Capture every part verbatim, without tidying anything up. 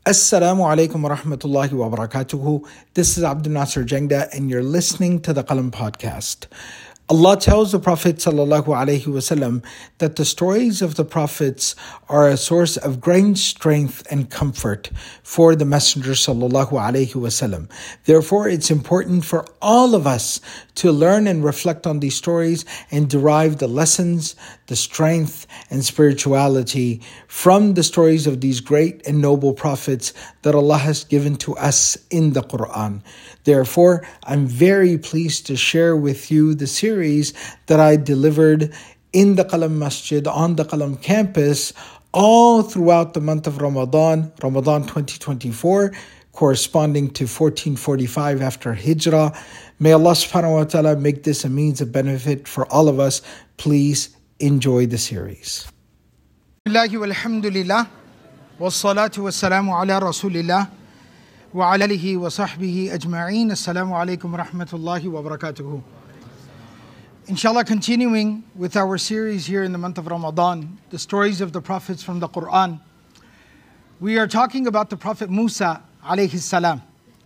Assalamu alaikum wa rahmatullahi wa barakatuhu. This is Abdul Nasser Jangda and you're listening to the Qalam podcast. Allah tells the Prophet sallallahu alaihi wasallam that the stories of the prophets are a source of great strength and comfort for the Messenger sallallahu alaihi wasallam. Therefore, it's important for all of us to learn and reflect on these stories and derive the lessons, the strength, and spirituality from the stories of these great and noble prophets that Allah has given to us in the Quran. Therefore, I'm very pleased to share with you the series that I delivered in the Qalam Masjid on the Qalam campus all throughout the month of Ramadan, Ramadan twenty twenty-four, corresponding to fourteen forty-five after Hijrah. May Allah subhanahu wa ta'ala make this a means of benefit for all of us. Please enjoy the series. Alhamdulillah, wassalatu wassalamu ala rasulillah wa ala alihi wa sahbihi ajma'een. Assalamu alaikum wa rahmatullahi wa barakatuhu. Inshallah, continuing with our series here in the month of Ramadan, the stories of the prophets from the Quran. We are talking about the Prophet Musa alayhi salam.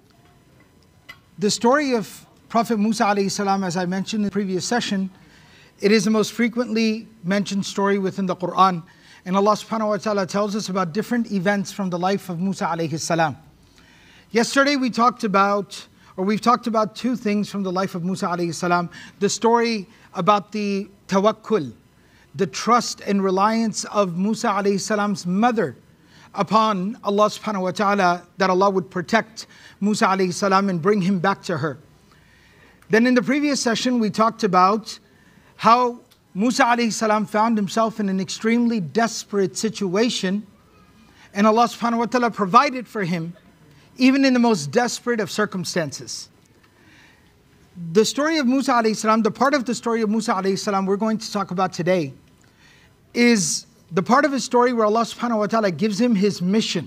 The story of Prophet Musa alayhi salam, as I mentioned in the previous session, it is the most frequently mentioned story within the Quran. And Allah subhanahu wa ta'ala tells us about different events from the life of Musa alayhi salam. Yesterday we talked about, or we've talked about two things from the life of Musa alayhi salam. The story about the tawakkul, the trust and reliance of Musa alayhi salam's mother upon Allah subhanahu wa ta'ala, that Allah would protect Musa alayhi salam and bring him back to her. Then in the previous session we talked about how Musa alayhi salam found himself in an extremely desperate situation, and Allah subhanahu wa ta'ala provided for him even in the most desperate of circumstances. The story of Musa alayhi salam, the part of the story of Musa alayhi salam we're going to talk about today, is the part of his story where Allah subhanahu wa ta'ala gives him his mission.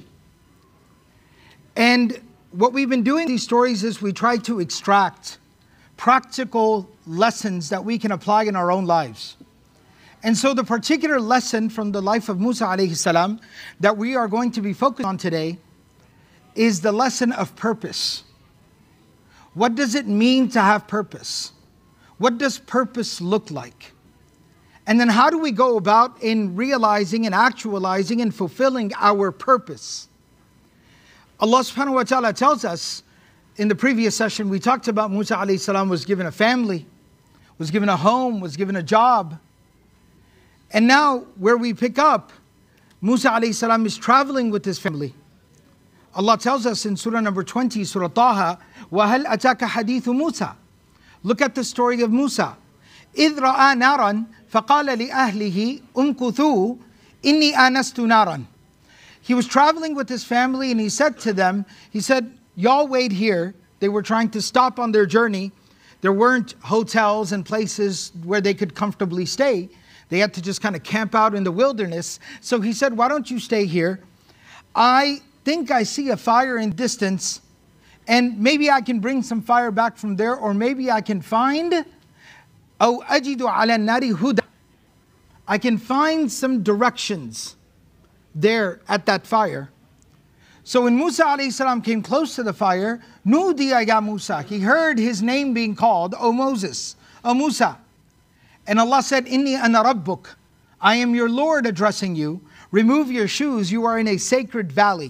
And what we've been doing in these stories is we try to extract practical lessons that we can apply in our own lives. And so the particular lesson from the life of Musa alayhi salam that we are going to be focused on today is the lesson of purpose. What does it mean to have purpose? What does purpose look like? And then how do we go about in realizing and actualizing and fulfilling our purpose? Allah subhanahu wa ta'ala tells us, in the previous session we talked about Musa alayhi salam was given a family, was given a home, was given a job. And now where we pick up, Musa alayhi salam is traveling with his family. Allah tells us in Surah number twenty, Surah Taha, وَهَلْ أَتَاكَ حَدِيثُ مُوسَى. Look at the story of Musa. إِذْ رَأَى نَارًا فَقَالَ لِأَهْلِهِ أُمْكُثُوا إِنِّي آنَسْتُ نَارًا. He was traveling with his family and he said to them, he said, y'all wait here. They were trying to stop on their journey. There weren't hotels and places where they could comfortably stay. They had to just kind of camp out in the wilderness. So he said, why don't you stay here? I think I see a fire in distance, and maybe I can bring some fire back from there, or maybe I can find أو أجد على النار هدى. I can find some directions there at that fire. So when Musa alayhi salam came close to the fire, Nudiya ya Musa, he heard his name being called, O Moses, O Musa. And Allah said, Inni ana rabbuk, I am your Lord addressing you. Remove your shoes, you are in a sacred valley.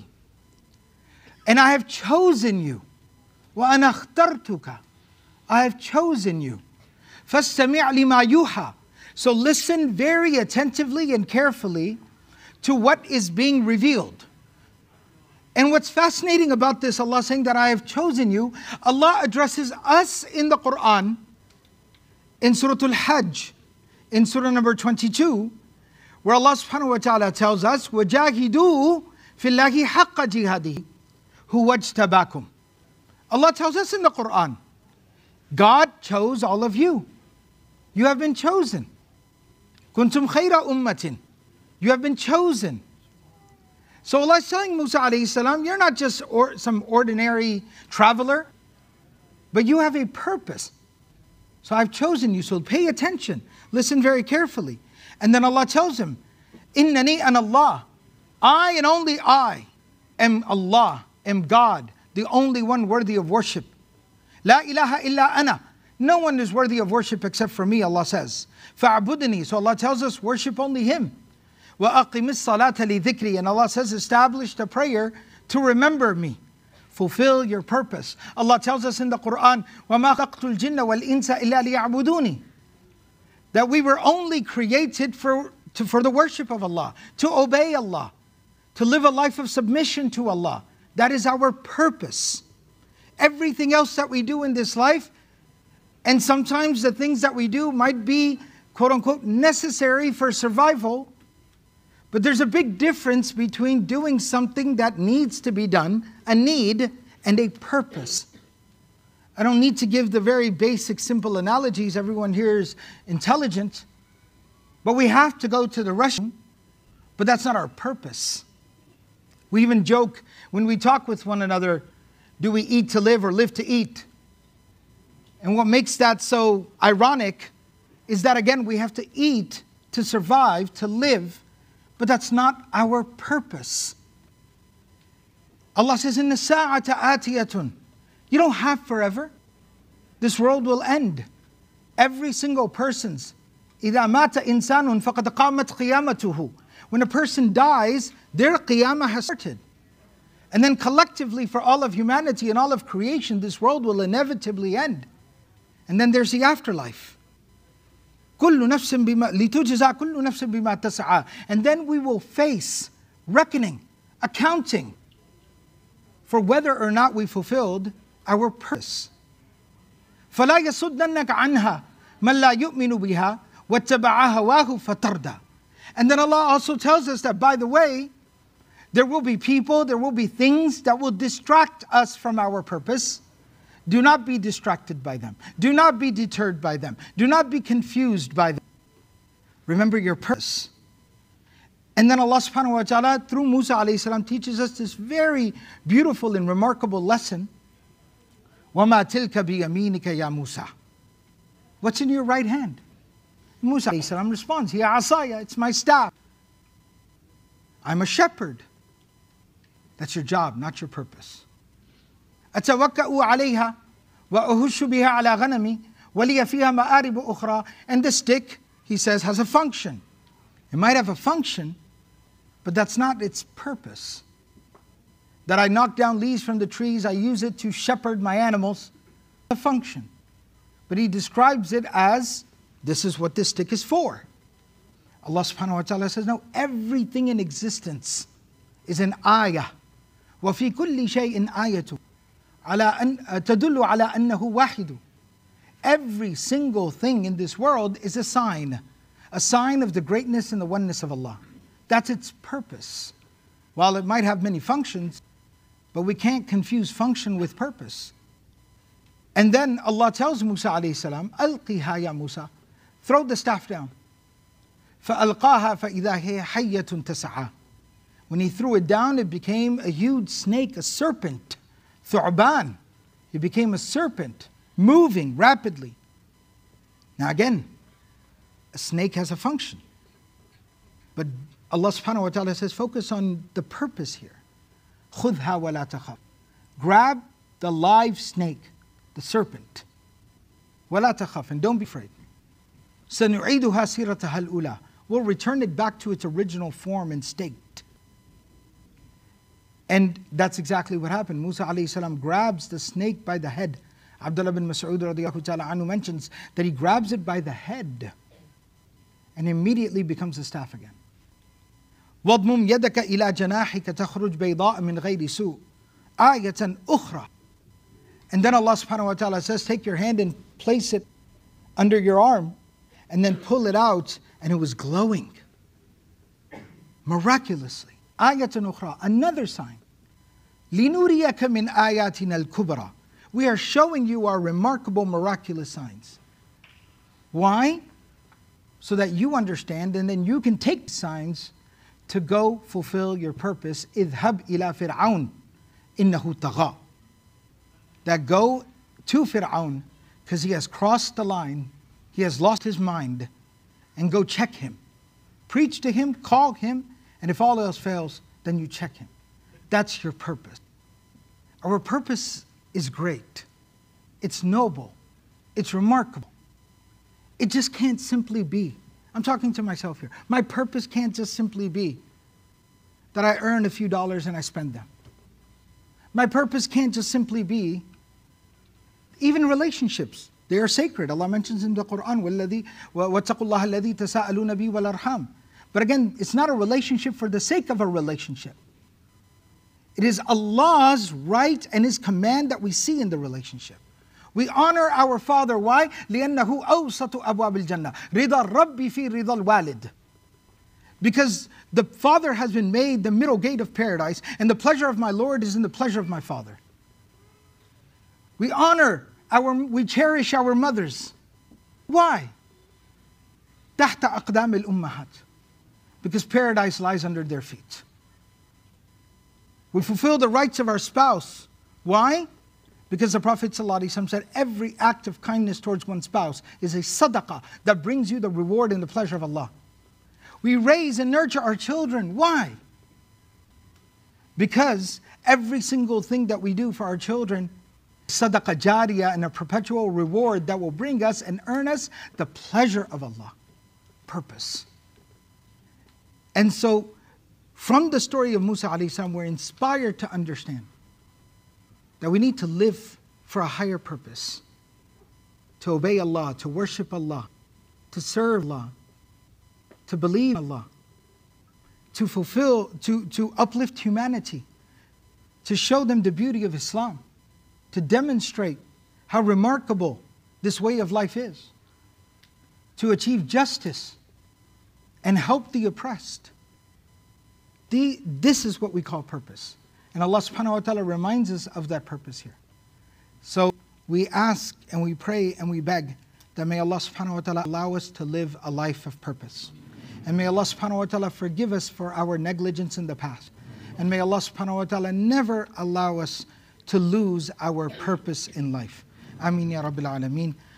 And I have chosen you. وَأَنَا اخْتَرْتُكَ, I have chosen you. فَاسْتَمِعْ لِمَا يُوحَى. So listen very attentively and carefully to what is being revealed. And what's fascinating about this, Allah saying that I have chosen you, Allah addresses us in the Quran, in Surah Al-Hajj, in Surah number twenty-two, where Allah subhanahu wa ta'ala tells us, وَجَاهِدُوا فِي اللَّهِ حَقَّ جِهَادِهِ هُوَ اجْتَبَاكُمْ. Allah tells us in the Quran, God chose all of you. You have been chosen. كُنْتُمْ خَيْرَ أُمَّةٍ. You have been chosen. So Allah is telling Musa alayhi salam, you're not just or, some ordinary traveler, but you have a purpose. So I've chosen you, so pay attention. Listen very carefully. And then Allah tells him, Innani an Allah. I and only I am Allah, am God, the only one worthy of worship. La ilaha illa ana. No one is worthy of worship except for me, Allah says. Fa'budni. So Allah tells us, worship only Him. Wa aqimis salata li dhikri. And Allah says, establish the prayer to remember me. Fulfill your purpose. Allah tells us in the Quran, وَمَا خَلَقْتُ الْجِنَّ وَالْإِنسَ إِلَّا لِيَعْبُدُونِ. That we were only created for, to, for the worship of Allah, to obey Allah, to live a life of submission to Allah. That is our purpose. Everything else that we do in this life, and sometimes the things that we do might be, quote unquote, necessary for survival, but there's a big difference between doing something that needs to be done, a need, and a purpose. I don't need to give the very basic, simple analogies. Everyone here is intelligent. But we have to go to the restroom, but that's not our purpose. We even joke when we talk with one another, do we eat to live or live to eat? And what makes that so ironic is that, again, we have to eat to survive, to live, but that's not our purpose. Allah says, إِنَّ السَّاعَةَ آتِيَةٌ. You don't have forever. This world will end. Every single person's. إِذَا مَاتَ إِنسَانٌ فَقَدْ قَامَتْ قِيَامَتُهُ. When a person dies, their qiyamah has started. And then collectively for all of humanity and all of creation, this world will inevitably end. And then there's the afterlife. كُلُّ نَفْسٍ بِمَا لِتُجْزَى كُلُّ نَفْسٍ بِمَا تَسْعَى. And then we will face reckoning, accounting for whether or not we fulfilled our purpose. فَلَا يَصُدَّنَّكَ عَنْهَا مَنْ لَا يُؤْمِنُ بِهَا وَاتَّبَعَ هَوَاهُ فَتَرْدَى. And then Allah also tells us that, by the way, there will be people, there will be things that will distract us from our purpose. Do not be distracted by them. Do not be deterred by them. Do not be confused by them. Remember your purpose. And then Allah subhanahu wa ta'ala, through Musa alayhi salam, teaches us this very beautiful and remarkable lesson. وَمَا تِلْكَ بِيَمِينِكَ يَا مُوسَى. What's in your right hand? Musa alayhi salam responds, Ya asaya, it's my staff. I'm a shepherd. That's your job, not your purpose. أتوكأ عليها وأهش بها على غنمي ولي فيها مآرب أخرى. And the stick, he says, has a function. It might have a function, but that's not its purpose. That I knock down leaves from the trees, I use it to shepherd my animals. A function. But he describes it as, this is what this stick is for. Allah subhanahu wa ta'ala says, no, everything in existence is an ayah. وَفِي كُلِّ شَيْءٍ آيَةٌ على أن تدل على أنه واحد. Every single thing in this world is a sign, a sign of the greatness and the oneness of Allah. That's its purpose. While it might have many functions, but we can't confuse function with purpose. And then Allah tells Musa alayhi salam, ألقها يا موسى, throw the staff down. فألقاها فإذا هي حية تسعى. When he threw it down, it became a huge snake, a serpent. Thu'ban. It became a serpent, moving rapidly. Now again, a snake has a function. But Allah subhanahu wa ta'ala says, focus on the purpose here. خُذْهَا وَلَا تَخَافْ. Grab the live snake, the serpent. وَلَا تَخَافْ. And don't be afraid. سَنُعِيدُهَا سِيرَتَهَا الْأُولَى. We'll return it back to its original form and state. And that's exactly what happened. Musa alayhi salam grabs the snake by the head. Abdullah bin Mas'ud radiyallahu ta'ala anhu mentions that he grabs it by the head and immediately becomes a staff again. وَاضْمُمْ يَدَكَ إِلَى جَنَاحِكَ تَخْرُجْ بَيْضَاءَ مِنْ غَيْرِ سُوءٍ آيَةً أُخْرَى. And then Allah subhanahu wa ta'ala says, take your hand and place it under your arm and then pull it out, and it was glowing. Miraculously. آيَةً أُخْرَى. Another sign. لِنُرِيَكَ مِنْ آيَاتِنَا الْكُبْرَى. We are showing you our remarkable, miraculous signs. Why? So that you understand, and then you can take signs to go fulfill your purpose. اذهب إلى فرعون إنه طغى. That go to Fir'aun, because he has crossed the line, he has lost his mind, and go check him. Preach to him, call him, and if all else fails, then you check him. That's your purpose. Our purpose is great. It's noble. It's remarkable. It just can't simply be. I'm talking to myself here. My purpose can't just simply be that I earn a few dollars and I spend them. My purpose can't just simply be even relationships. They are sacred. Allah mentions in the Quran, وَاتَّقُوا اللَّهَ الَّذِي تَسَاءَلُونَ بِهِ وَالْأَرْحَامَ. But again, it's not a relationship for the sake of a relationship. It is Allah's right and His command that we see in the relationship. We honor our father. Why? لِأَنَّهُ أَوْسَطُ أَبْوَابِ الْجَنَّةِ رِضَى الرَّبِّ فِي رِضَى الْوَالِدِ. Because the father has been made the middle gate of paradise, and the pleasure of my Lord is in the pleasure of my father. We honor our, we cherish our mothers. Why? تحت أقدام الأمهات. Because paradise lies under their feet. We fulfill the rights of our spouse. Why? Because the Prophet ﷺ said, every act of kindness towards one's spouse is a sadaqah that brings you the reward and the pleasure of Allah. We raise and nurture our children. Why? Because every single thing that we do for our children, sadaqah jariyah, and a perpetual reward that will bring us and earn us the pleasure of Allah. Purpose. And so, from the story of Musa alayhi salam, we're inspired to understand that we need to live for a higher purpose. To obey Allah, to worship Allah, to serve Allah, to believe Allah, to fulfill, to, to uplift humanity, to show them the beauty of Islam, to demonstrate how remarkable this way of life is, to achieve justice and help the oppressed. The, this is what we call purpose. And Allah subhanahu wa ta'ala reminds us of that purpose here. So we ask and we pray and we beg that may Allah subhanahu wa ta'ala allow us to live a life of purpose. And may Allah subhanahu wa ta'ala forgive us for our negligence in the past. And may Allah subhanahu wa ta'ala never allow us to lose our purpose in life. Ameen ya Rabbil Alameen.